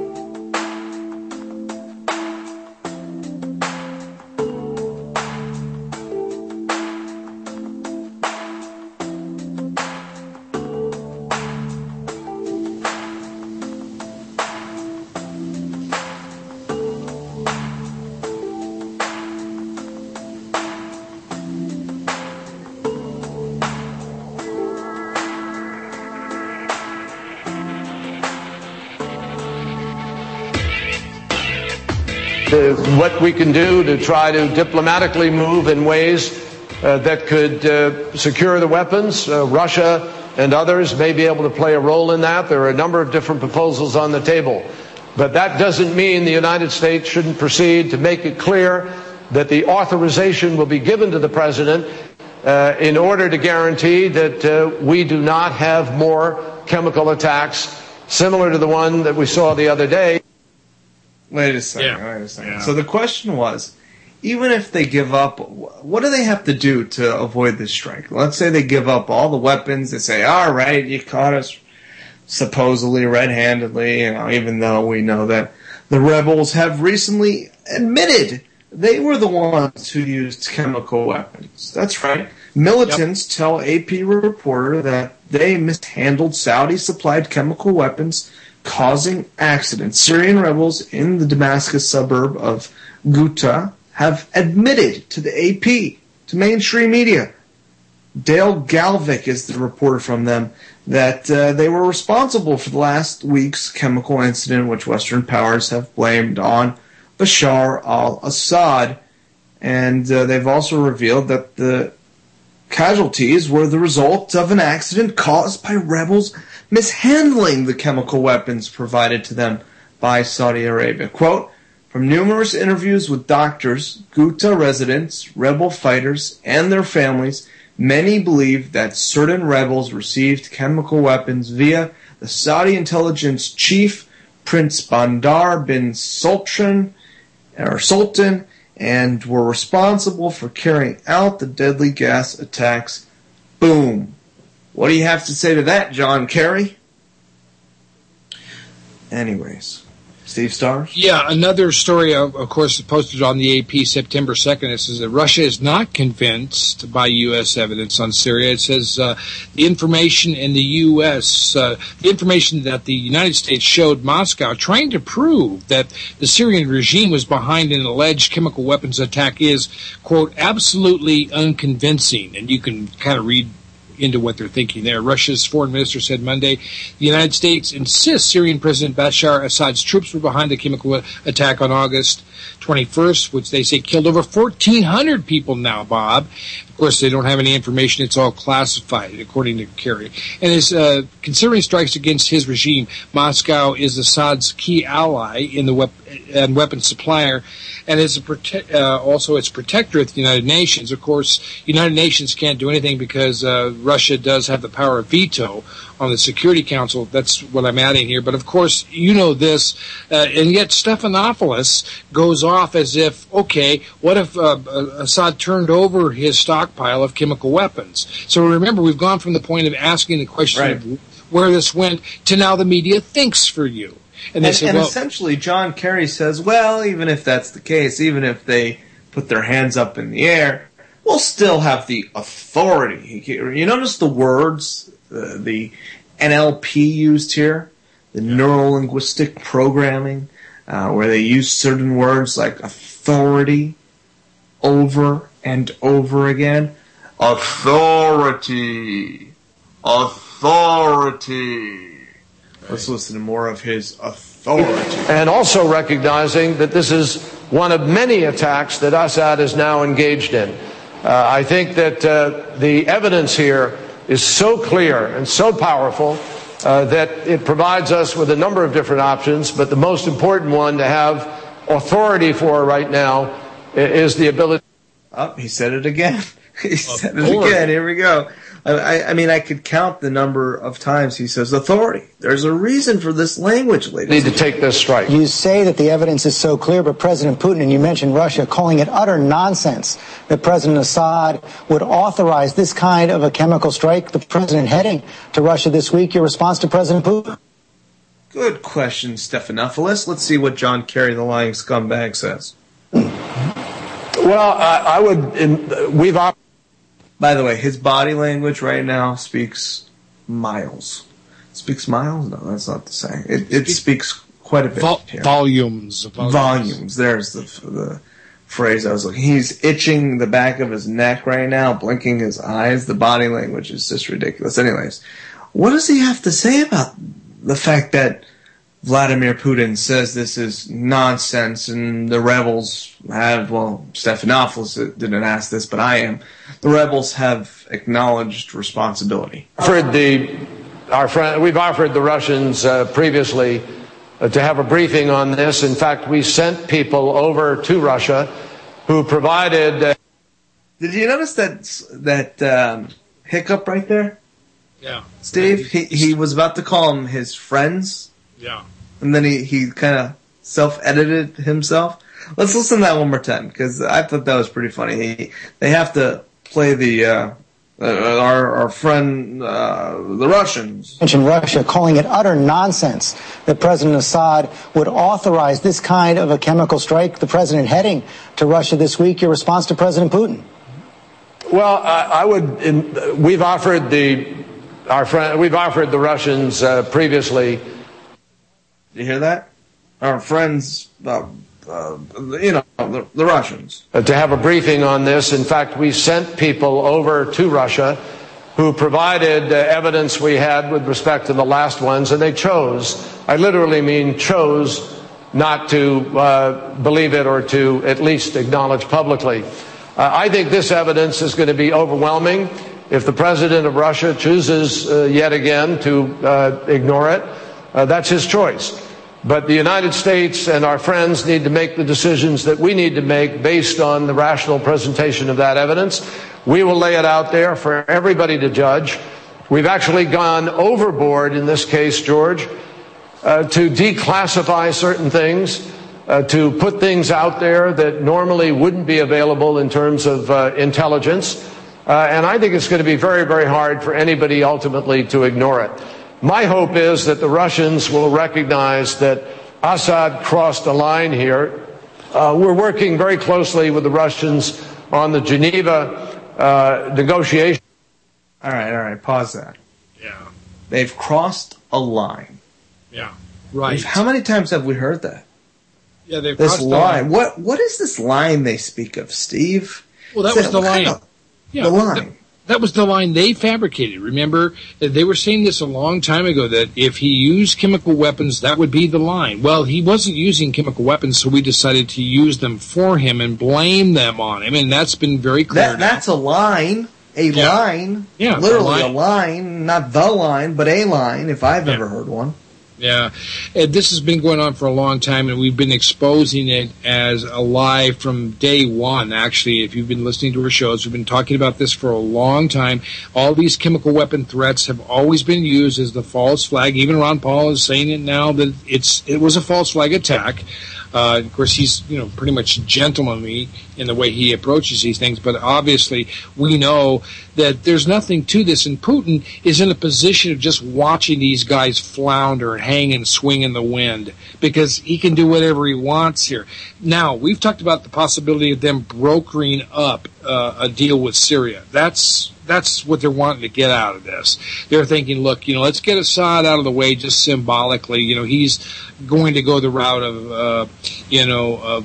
To what we can do to try to diplomatically move in ways uh, that could uh, secure the weapons. Uh, Russia and others may be able to play a role in that. There are a number of different proposals on the table. But that doesn't mean the United States shouldn't proceed to make it clear that the authorization will be given to the President uh, in order to guarantee that uh, we do not have more chemical attacks similar to the one that we saw the other day. Wait a second, Yeah. wait a second. Yeah. So the question was, even if they give up, what do they have to do to avoid this strike? Let's say they give up all the weapons. They say, all right, you caught us supposedly red-handedly, you know, even though we know that the rebels have recently admitted they were the ones who used chemical weapons. That's right. Militants yep. tell A P reporter that they mishandled Saudi-supplied chemical weapons, causing accidents. Syrian rebels in the Damascus suburb of Ghouta have admitted to the A P, to mainstream media. Dale Galvick is the reporter from them, that uh, they were responsible for the last week's chemical incident, which Western powers have blamed on Bashar al-Assad. And uh, they've also revealed that the casualties were the result of an accident caused by rebels mishandling the chemical weapons provided to them by Saudi Arabia. Quote, from numerous interviews with doctors, Ghouta residents, rebel fighters, and their families, many believe that certain rebels received chemical weapons via the Saudi intelligence chief, Prince Bandar bin Sultan, or Sultan, and were responsible for carrying out the deadly gas attacks. Boom. What do you have to say to that, John Kerry? Anyways, Steve Stars? Yeah, another story, of, of course, posted on the A P September second. It says that Russia is not convinced by U S evidence on Syria. It says uh, the information in the U S, uh, the information that the United States showed Moscow trying to prove that the Syrian regime was behind an alleged chemical weapons attack is, quote, absolutely unconvincing. And you can kind of read into what they're thinking there. Russia's foreign minister said Monday the United States insists Syrian President Bashar Assad's troops were behind the chemical attack on August twenty-first, which they say killed over fourteen hundred people now, Bob. Of course, they don't have any information. It's all classified, according to Kerry. And is uh, considering strikes against his regime, Moscow is Assad's key ally in the wep- and weapons supplier, and is a prote- uh, also its protector at the United Nations. Of course, United Nations can't do anything because uh, Russia does have the power of veto on the Security Council. That's what I'm adding here. But of course, you know this, uh, and yet Stephanopoulos goes off as if, okay, what if uh, Assad turned over his stockpile of chemical weapons? So remember, we've gone from the point of asking the question right. of where this went to now the media thinks for you. And, they and, say, and well, essentially, John Kerry says, well, even if that's the case, even if they put their hands up in the air, we'll still have the authority. You notice the words, uh, the N L P used here, the yeah. neuro-linguistic programming, uh, where they use certain words like authority over and over again. Authority. Authority. Let's listen to more of his authority. And also recognizing that this is one of many attacks that Assad is now engaged in. Uh, I think that uh, the evidence here is so clear and so powerful uh, that it provides us with a number of different options, but the most important one to have authority for right now is the ability... Oh, he said it again. He said it again. Here we go. I, I mean, I could count the number of times he says authority. There's a reason for this language, ladies. Need to take this strike. You say that the evidence is so clear, but President Putin, and you mentioned Russia, calling it utter nonsense that President Assad would authorize this kind of a chemical strike. The president heading to Russia this week. Your response to President Putin? Good question, Stephanopoulos. Let's see what John Kerry, the lying scumbag, says. Well, I, I would. In, we've. Op- By the way, his body language right now speaks miles. Speaks miles? No, that's not the saying. It, it speaks quite a bit. Vol- volumes. volumes. Volumes. There's the the phrase I was looking. He's itching the back of his neck right now, blinking his eyes. The body language is just ridiculous. Anyways, what does he have to say about the fact that Vladimir Putin says this is nonsense and the rebels have, well, Stephanopoulos didn't ask this, but I am. The rebels have acknowledged responsibility. Offered the, our friend, we've offered the Russians uh, previously uh, to have a briefing on this. In fact, we sent people over to Russia who provided... Uh, Did you notice that that um, hiccup right there? Yeah. Steve, he, he was about to call them his friends. Yeah. And then he, he kind of self-edited himself. Let's listen to that one more time, because I thought that was pretty funny. He, they have to play the, uh, uh, our, our friend, uh, the Russians. Mentioned Russia, calling it utter nonsense that President Assad would authorize this kind of a chemical strike. The president heading to Russia this week. Your response to President Putin? Well, I, I would, in, we've offered the, our friend, we've offered the Russians uh, previously. You hear that? Our friends, uh, uh, you know, the, the Russians. Uh, to have a briefing on this. In fact, we sent people over to Russia who provided uh, evidence we had with respect to the last ones, and they chose, I literally mean chose, not to uh, believe it or to at least acknowledge publicly. Uh, I think this evidence is going to be overwhelming. If the president of Russia chooses uh, yet again to uh, ignore it, uh, that's his choice. But the United States and our friends need to make the decisions that we need to make based on the rational presentation of that evidence. We will lay it out there for everybody to judge. We've actually gone overboard in this case, George, uh, to declassify certain things, uh, to put things out there that normally wouldn't be available in terms of uh, intelligence. Uh, and I think it's going to be very, very hard for anybody ultimately to ignore it. My hope is that the Russians will recognize that Assad crossed a line here. Uh, we're working very closely with the Russians on the Geneva uh, negotiation. All right, all right, pause that. Yeah. They've crossed a line. Yeah, right. We've, how many times have we heard that? Yeah, they've this crossed line. the line. What What is this line they speak of, Steve? Well, that Is was the line. Kind of, yeah, the line. That, that was the line they fabricated. Remember, they were saying this a long time ago, that if he used chemical weapons, that would be the line. Well, he wasn't using chemical weapons, so we decided to use them for him and blame them on him, and that's been very clear. That, that's a line. A yeah. line. Yeah, literally a line. line. a line. Not the line, but a line, if I've yeah. ever heard one. Yeah, and this has been going on for a long time, and we've been exposing it as a lie from day one, actually. If you've been listening to our shows, we've been talking about this for a long time. All these chemical weapon threats have always been used as the false flag. Even Ron Paul is saying it now, that it's it was a false flag attack. Uh, of course, he's, you know, pretty much gentlemanly in the way he approaches these things, but obviously we know that there's nothing to this, and Putin is in a position of just watching these guys flounder and hang and swing in the wind, because he can do whatever he wants here. Now, we've talked about the possibility of them brokering up uh, a deal with Syria. That's That's what they're wanting to get out of this. They're thinking, look, you know, let's get Assad out of the way just symbolically. You know, he's going to go the route of, uh, you know, uh,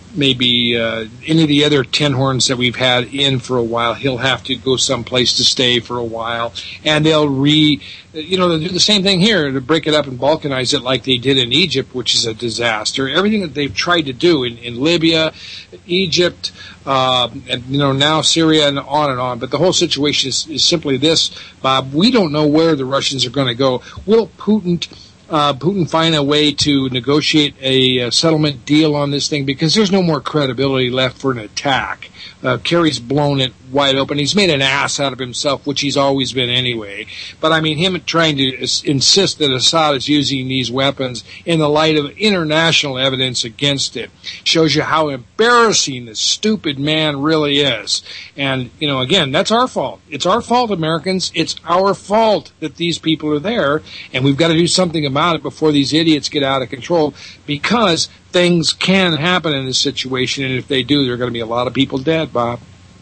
maybe uh, any of the other tin horns that we've had in for a while. He'll have to go someplace to stay for a while. And they'll re, you know, they'll do the same thing here to break it up and balkanize it like they did in Egypt, which is a disaster. Everything that they've tried to do in, in Libya, Egypt, uh, and, you know, now Syria and on and on. But the whole situation is, is simply this, Bob. We don't know where the Russians are going to go. Will Putin... Uh, Putin find a way to negotiate a, a settlement deal on this thing, because there's no more credibility left for an attack. Uh, Kerry's blown it wide open. He's made an ass out of himself, which he's always been anyway. But, I mean, him trying to is- insist that Assad is using these weapons in the light of international evidence against it shows you how embarrassing this stupid man really is. And, you know, again, that's our fault. It's our fault, Americans. It's our fault that these people are there, and we've got to do something about it before these idiots get out of control, because things can happen in this situation, and if they do, there are going to be a lot of people dead, Bob.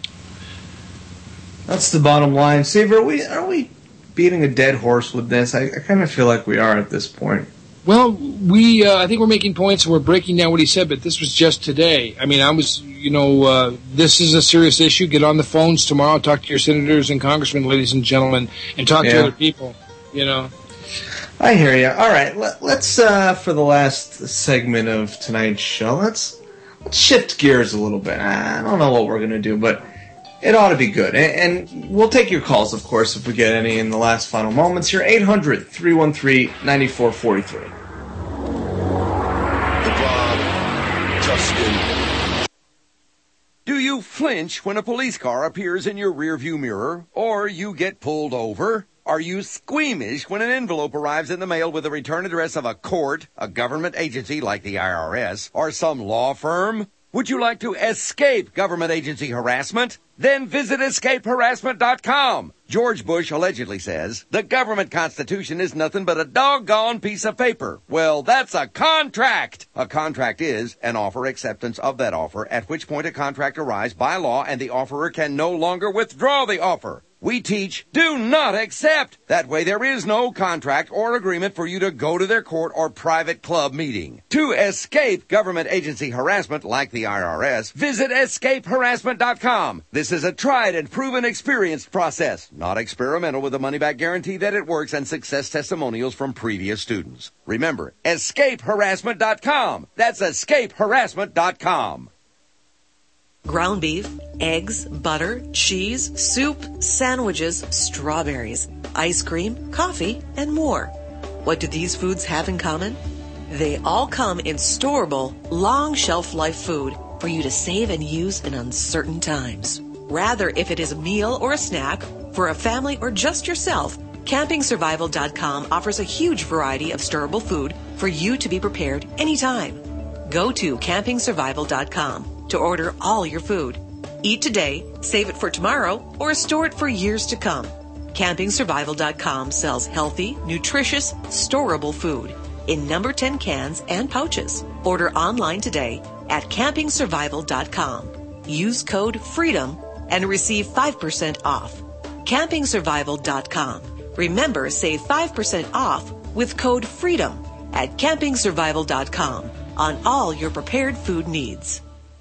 That's the bottom line. Steve, are we, are we beating a dead horse with this? I, I kind of feel like we are at this point. Well, we, uh, I think we're making points and we're breaking down what he said, but this was just today. I mean, I was, you know, uh, this is a serious issue. Get on the phones tomorrow, talk to your senators and congressmen, ladies and gentlemen, and talk Yeah. to other people, you know. I hear you. All right, let, let's uh, for the last segment of tonight's show, let's let's shift gears a little bit. I don't know what we're gonna do, but it ought to be good. And, and we'll take your calls, of course, if we get any in the last final moments here. eight hundred, three one three, nine four four three. The Bob Tuskin. Do you flinch when a police car appears in your rearview mirror, or you get pulled over? Are you squeamish when an envelope arrives in the mail with the return address of a court, a government agency like the I R S, or some law firm? Would you like to escape government agency harassment? Then visit escape harassment dot com. George Bush allegedly says, the government constitution is nothing but a doggone piece of paper. Well, that's a contract. A contract is an offer acceptance of that offer, at which point a contract arrives by law and the offerer can no longer withdraw the offer. We teach, do not accept. That way there is no contract or agreement for you to go to their court or private club meeting. To escape government agency harassment like the I R S, visit escape harassment dot com. This is a tried and proven experienced process, not experimental, with a money-back guarantee that it works and success testimonials from previous students. Remember, escape harassment dot com. That's escape harassment dot com. Ground beef, eggs, butter, cheese, soup, sandwiches, strawberries, ice cream, coffee, and more. What do these foods have in common? They all come in storable, long shelf life food for you to save and use in uncertain times. Rather, if it is a meal or a snack, for a family or just yourself, camping survival dot com offers a huge variety of storable food for you to be prepared anytime. Go to camping survival dot com to order all your food. Eat today, save it for tomorrow, or store it for years to come. camping survival dot com sells healthy, nutritious, storable food in number ten cans and pouches. Order online today at camping survival dot com. Use code FREEDOM and receive five percent off. camping survival dot com. Remember, save five percent off with code FREEDOM at camping survival dot com on all your prepared food needs.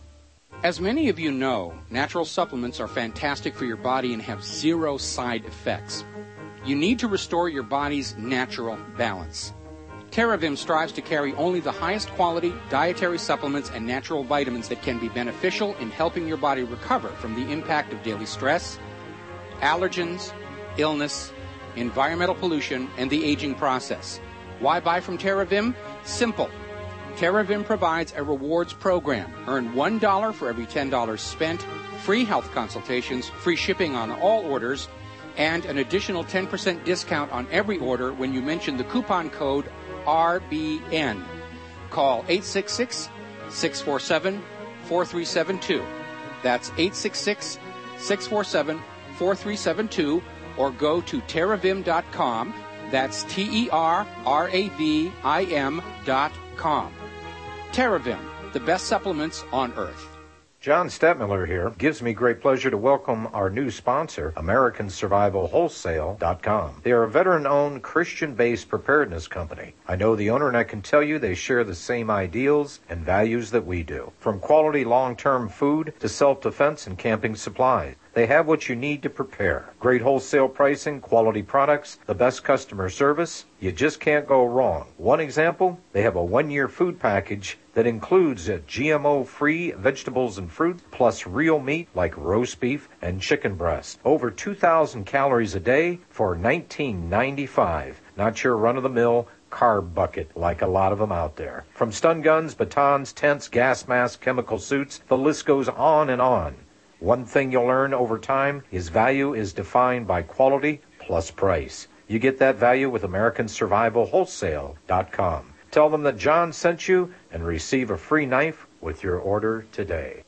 As many of you know, natural supplements are fantastic for your body and have zero side effects. You need to restore your body's natural balance. TerraVim strives to carry only the highest quality dietary supplements and natural vitamins that can be beneficial in helping your body recover from the impact of daily stress, allergens, illness, environmental pollution, and the aging process. Why buy from TerraVim? Simple. TerraVim provides a rewards program. Earn one dollar for every ten dollars spent, free health consultations, free shipping on all orders, and an additional ten percent discount on every order when you mention the coupon code R B N. Call eight six six, six four seven, four three seven two. That's eight six six, six four seven, four three seven two, or go to terravim dot com. That's T E R R A V I M dot com. TerraVim, the best supplements on earth. John Stettmiller here. Gives me great pleasure to welcome our new sponsor, American Survival Wholesale dot com. They are a veteran-owned, Christian-based preparedness company. I know the owner, and I can tell you they share the same ideals and values that we do. From quality long-term food to self-defense and camping supplies, they have what you need to prepare. Great wholesale pricing, quality products, the best customer service. You just can't go wrong. One example, they have a one-year food package that includes G M O-free vegetables and fruit, plus real meat like roast beef and chicken breast. Over two thousand calories a day for nineteen ninety-five. Not your run-of-the-mill carb bucket like a lot of them out there. From stun guns, batons, tents, gas masks, chemical suits, the list goes on and on. One thing you'll learn over time is value is defined by quality plus price. You get that value with American Survival Wholesale dot com. Tell them that John sent you and receive a free knife with your order today.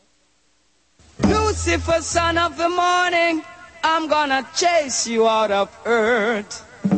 Lucifer, son of the morning, I'm gonna chase you out of earth.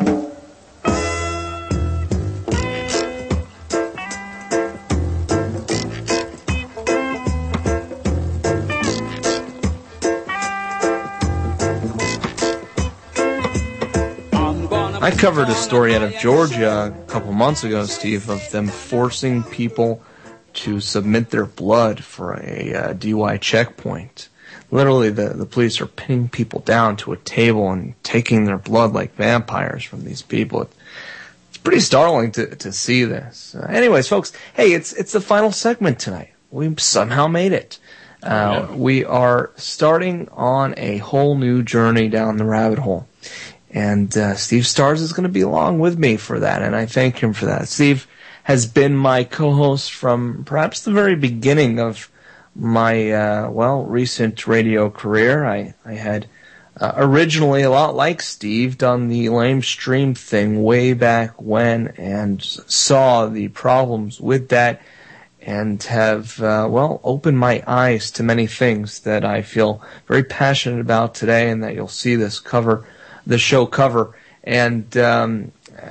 I covered a story out of Georgia a couple months ago, Steve, of them forcing people to submit their blood for a uh, D U I checkpoint. Literally, the, the police are pinning people down to a table and taking their blood like vampires from these people. It, it's pretty startling to, to see this. Uh, anyways, folks, hey, it's it's the final segment tonight. We somehow made it. Uh, yeah. We are starting on a whole new journey down the rabbit hole. And uh, Steve Stars is going to be along with me for that, and I thank him for that. Steve has been my co-host from perhaps the very beginning of my, uh, well, recent radio career. I, I had uh, originally a lot like Steve, done the lamestream thing way back when and saw the problems with that and have, uh, well, opened my eyes to many things that I feel very passionate about today and that you'll see this cover, the show cover. And um,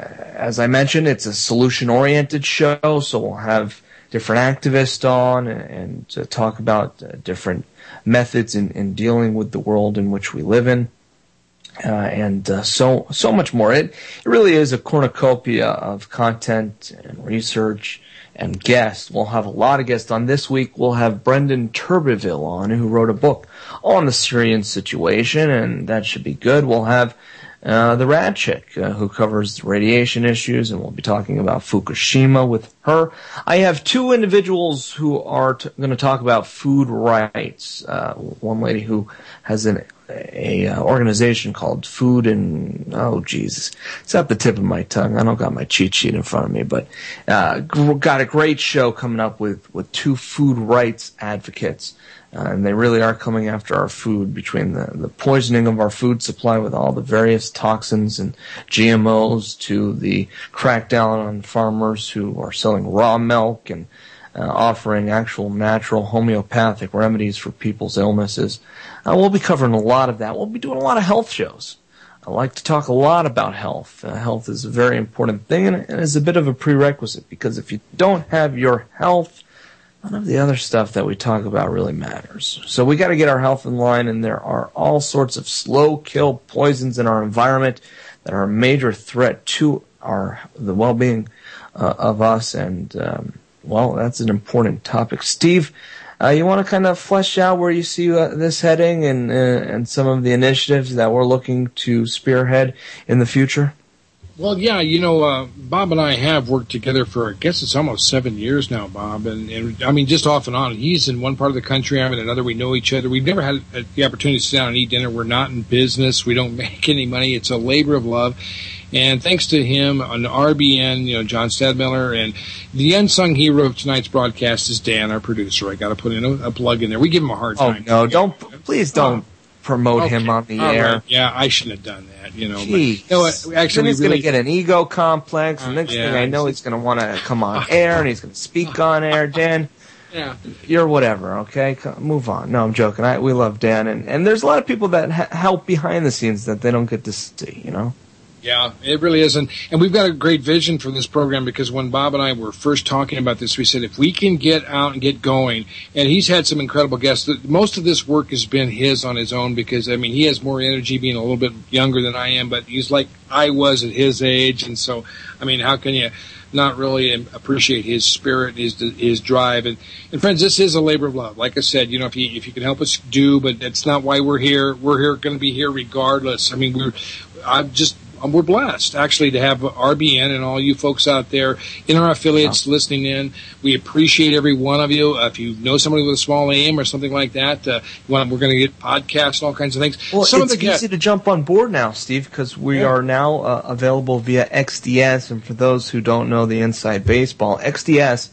as I mentioned, it's a solution-oriented show, so we'll have different activists on and, and uh, talk about uh, different methods in, in dealing with the world in which we live in. Uh, and uh, so so much more. It, it really is a cornucopia of content and research and guests. We'll have a lot of guests on. This week we'll have Brendan Turbeville on, who wrote a book on the Syrian situation, and that should be good. We'll have uh, the Rad Chick, uh, who covers radiation issues, and we'll be talking about Fukushima with her. I have two individuals who are t- going to talk about food rights. Uh, one lady who has an a uh, organization called Food and, oh Jesus, it's at the tip of my tongue. I don't got my cheat sheet in front of me, but uh, got a great show coming up with, with two food rights advocates. Uh, and they really are coming after our food, between the, the poisoning of our food supply with all the various toxins and G M Os to the crackdown on farmers who are selling raw milk and uh, offering actual natural homeopathic remedies for people's illnesses. Uh, we'll be covering a lot of that. We'll be doing a lot of health shows. I like to talk a lot about health. Uh, health is a very important thing, and it is a bit of a prerequisite, because if you don't have your health, none of the other stuff that we talk about really matters. So we got to get our health in line, and there are all sorts of slow-kill poisons in our environment that are a major threat to our the well-being uh, of us, and, um, well, that's an important topic. Steve, Uh, you want to kind of flesh out where you see uh, this heading and uh, and some of the initiatives that we're looking to spearhead in the future? Well, yeah, you know, uh, Bob and I have worked together for, I guess it's almost seven years now, Bob. And, and I mean, just off and on. He's in one part of the country, I'm in another. We know each other. We've never had the opportunity to sit down and eat dinner. We're not in business. We don't make any money. It's a labor of love. And thanks to him on R B N, you know, John Stadmiller, and the unsung hero of tonight's broadcast is Dan, our producer. I got to put in a, a plug in there. We give him a hard oh, time. Oh no, don't please don't oh. promote okay. him on the All air. Right. Yeah, I shouldn't have done that. You know, Jeez. but, you know what, actually, then he's really, going to get an ego complex. And uh, next yeah, thing I know, he's going to want to come on air and he's going to speak on air. Dan, yeah, you're whatever. Okay, move on. No, I'm joking. I, we love Dan, and and there's a lot of people that ha- help behind the scenes that they don't get to see. You know. Yeah, it really is. And, and we've got a great vision for this program, because when Bob and I were first talking about this, we said if we can get out and get going, and he's had some incredible guests. Most of this work has been his on his own, because, I mean, he has more energy being a little bit younger than I am, but he's like I was at his age. And so, I mean, how can you not really appreciate his spirit, his his drive? And, and friends, this is a labor of love. Like I said, you know, if you, if you can help us, do, but that's not why we're here. We're here, going to be here regardless. I mean, we're, I'm just, we're blessed, actually, to have R B N and all you folks out there in our affiliates yeah. listening in. We appreciate every one of you. Uh, if you know somebody with a small name or something like that, uh, we're going to get podcasts and all kinds of things. Well, Some it's of the easy to jump on board now, Steve, because we yeah. are now uh, available via X D S. And for those who don't know the inside baseball, X D S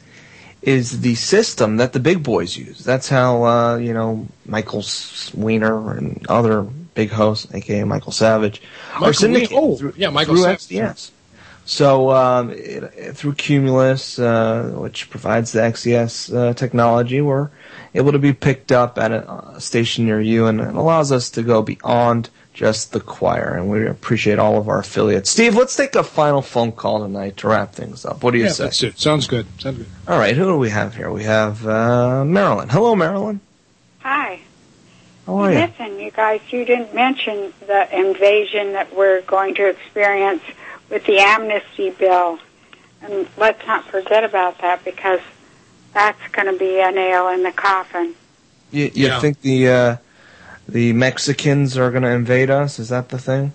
is the system that the big boys use. That's how, uh, you know, Michael Weiner and other big hosts, a k a. Michael Savage, Michael are syndicated oh, through, yeah, Michael through Savage. X D S. So um, it, it, through Cumulus, uh, which provides the X D S uh, technology, we're able to be picked up at a, a station near you, and it allows us to go beyond just the choir, and we appreciate all of our affiliates. Steve, let's take a final phone call tonight to wrap things up. What do you yeah, say? That's it. Sounds good. Sounds good. All right, who do we have here? We have uh, Marilyn. Hello, Marilyn. Hi. How are you? Listen, you guys, you didn't mention the invasion that we're going to experience with the amnesty bill. And let's not forget about that, because that's going to be a nail in the coffin. You, you Yeah. think the uh, the Mexicans are going to invade us? Is that the thing?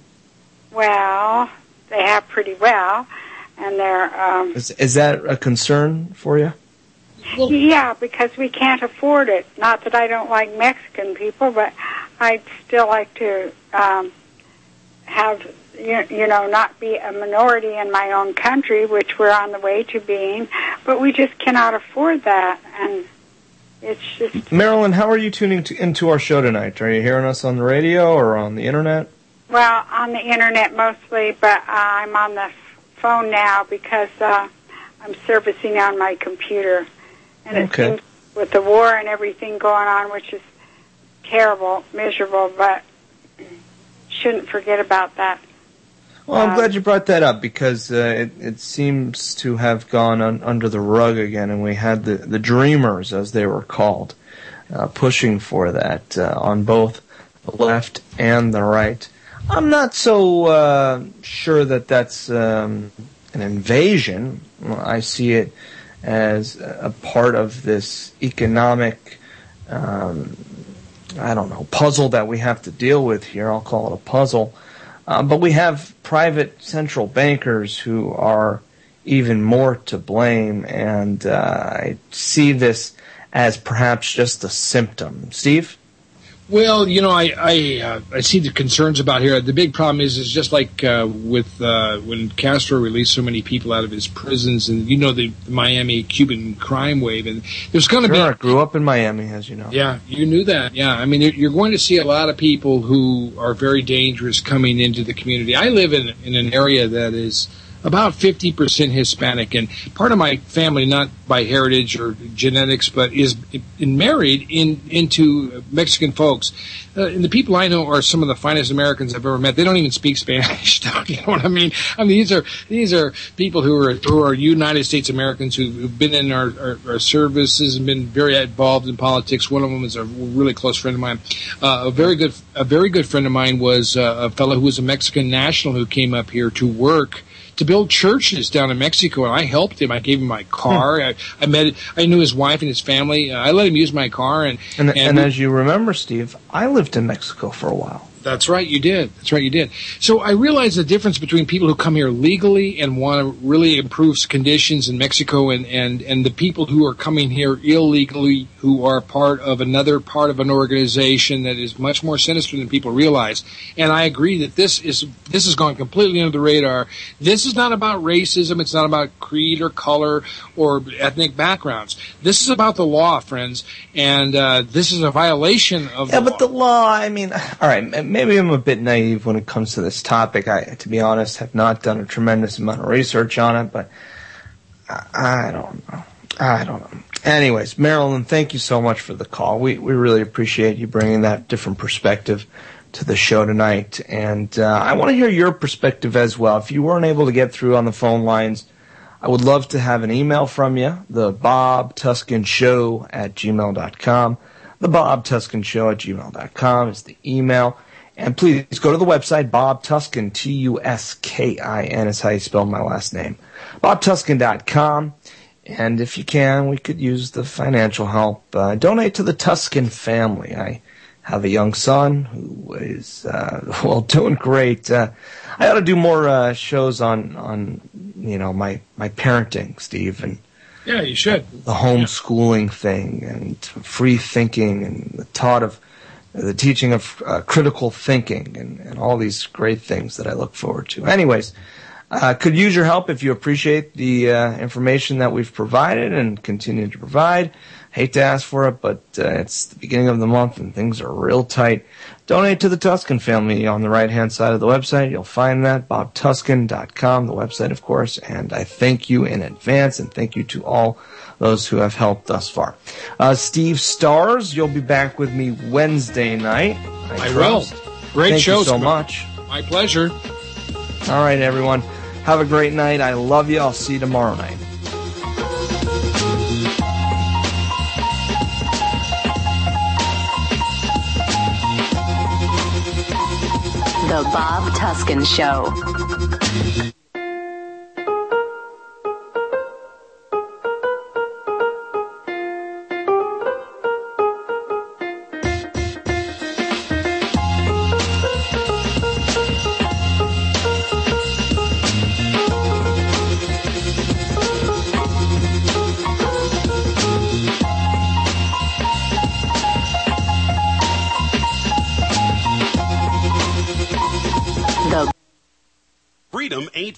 Well, they have pretty well, and they're... Um, Is, is that a concern for you? Yeah, because we can't afford it. Not that I don't like Mexican people, but I'd still like to um, have, you, you know, not be a minority in my own country, which we're on the way to being, but we just cannot afford that. And It's just... Marilyn, how are you tuning to, into our show tonight? Are you hearing us on the radio or on the internet? Well, on the internet mostly, but uh, I'm on the phone now because uh, I'm servicing on my computer. And it Okay. seems with the war and everything going on, which is terrible, miserable, but shouldn't forget about that. Well, I'm Um, glad you brought that up because uh, it, it seems to have gone un, under the rug again, and we had the, the Dreamers, as they were called, uh, pushing for that uh, on both the left and the right. I'm not so uh, sure that that's um, an invasion. I see it as a part of this economic, um, I don't know, puzzle that we have to deal with here. I'll call it a puzzle. Uh, but we have private central bankers who are even more to blame, and uh, I see this as perhaps just a symptom. Steve? Well, you know, I I, uh, I see the concerns about here. The big problem is, is just like uh, with uh, when Castro released so many people out of his prisons, and you know the, the Miami Cuban crime wave, and there's going to Sure, I be. grew up in Miami, as you know. Yeah, you knew that. Yeah, I mean, you're- you're going to see a lot of people who are very dangerous coming into the community. I live in in an area that is about fifty percent Hispanic, and part of my family, not by heritage or genetics, but is in married in into Mexican folks. Uh, and the people I know are some of the finest Americans I've ever met. They don't even speak Spanish. You know what I mean? I mean, these are these are people who are who are United States Americans who've, who've been in our, our, our services and been very involved in politics. One of them is a really close friend of mine. Uh, a very good a very good friend of mine was uh, a fellow who was a Mexican national who came up here to work to build churches down in Mexico, and I helped him. I gave him my car. I, I met. I knew his wife and his family. Uh, I let him use my car, and And, and, and we- as you remember, Steve, I lived in Mexico for a while. That's right, you did. That's right, you did. So I realize the difference between people who come here legally and want to really improve conditions in Mexico and, and, and the people who are coming here illegally who are part of another part of an organization that is much more sinister than people realize. And I agree that this is this has gone completely under the radar. This is not about racism. It's not about creed or color or ethnic backgrounds. This is about the law, friends. And uh, this is a violation of Yeah, the but the law, I mean, all right, m- maybe I'm a bit naive when it comes to this topic. I, to be honest, have not done a tremendous amount of research on it, but I, I don't know. I don't know. Anyways, Marilyn, thank you so much for the call. We we really appreciate you bringing that different perspective to the show tonight. And uh, I want to hear your perspective as well. If you weren't able to get through on the phone lines, I would love to have an email from you, the Bob Tuskin Show at gmail dot com. The Bob Tuskin Show at gmail dot com is the email. And please go to the website, Bob Tuskin, T U S K I N is how you spell my last name, bob tuskin dot com. And if you can, we could use the financial help. Uh, donate to the Tuskin family. I have a young son who is, uh, well, doing great. Uh, I ought to do more uh, shows on, on, you know, my, my parenting, Steve, and Yeah, you should. the homeschooling thing and free thinking and the taught of the teaching of uh, critical thinking and, and all these great things that I look forward to. Anyways, uh, could use your help if you appreciate the uh, information that we've provided and continue to provide. Hate to ask for it, but uh, it's the beginning of the month and things are real tight. Donate to the Tuskin family on the right-hand side of the website. You'll find that, bob tuskin dot com, the website, of course. And I thank you in advance, and thank you to all those who have helped thus far. Uh, Steve Stars, you'll be back with me Wednesday night. I, I will. trust. Great Thank show, you so Scott. much. My pleasure. All right, everyone. Have a great night. I love you. I'll see you tomorrow night. The Bob Tuskin Show. Freedom ain't